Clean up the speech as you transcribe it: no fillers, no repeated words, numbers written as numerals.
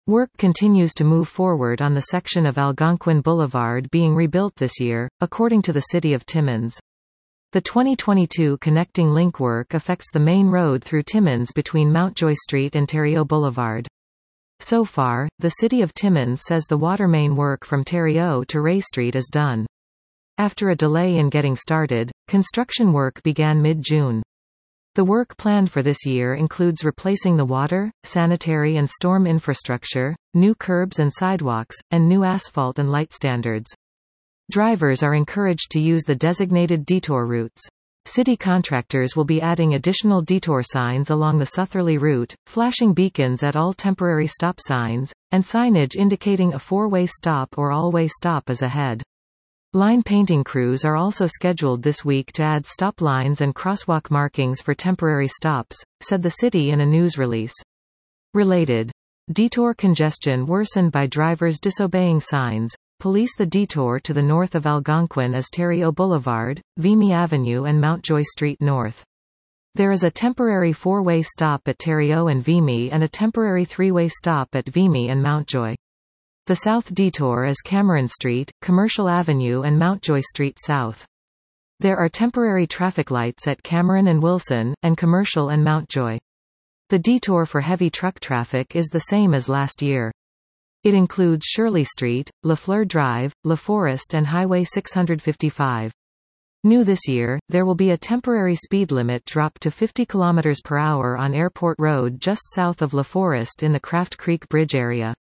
Work continues to move forward on the section of Algonquin Boulevard being rebuilt this year, according to the City of Timmins. The 2022 connecting link work affects the main road through Timmins between Mountjoy Street and Thériault Boulevard. So far, the City of Timmins says the water main work from Thériault to Ray Street is done. After a delay in getting started, construction work began mid-June. The work planned for this year includes replacing the water, sanitary and storm infrastructure, new curbs and sidewalks, and new asphalt and light standards. Drivers are encouraged to use the designated detour routes. City contractors will be adding additional detour signs along the southerly route, flashing beacons at all temporary stop signs, and signage indicating a four-way stop or all-way stop is ahead. Line painting crews are also scheduled this week to add stop lines and crosswalk markings for temporary stops, said the city in a news release. Related. Detour congestion worsened by drivers disobeying signs. Police the detour to the north of Algonquin as Thériault Boulevard, Vimy Avenue and Mountjoy Street North. There is a temporary four-way stop at Thériault and Vimy and a temporary three-way stop at Vimy and Mountjoy. The south detour is Cameron Street, Commercial Avenue and Mountjoy Street South. There are temporary traffic lights at Cameron and Wilson, and Commercial and Mountjoy. The detour for heavy truck traffic is the same as last year. It includes Shirley Street, LaFleur Drive, LaForest and Highway 655. New this year, there will be a temporary speed limit drop to 50 km/h on Airport Road just south of LaForest in the Craft Creek Bridge area.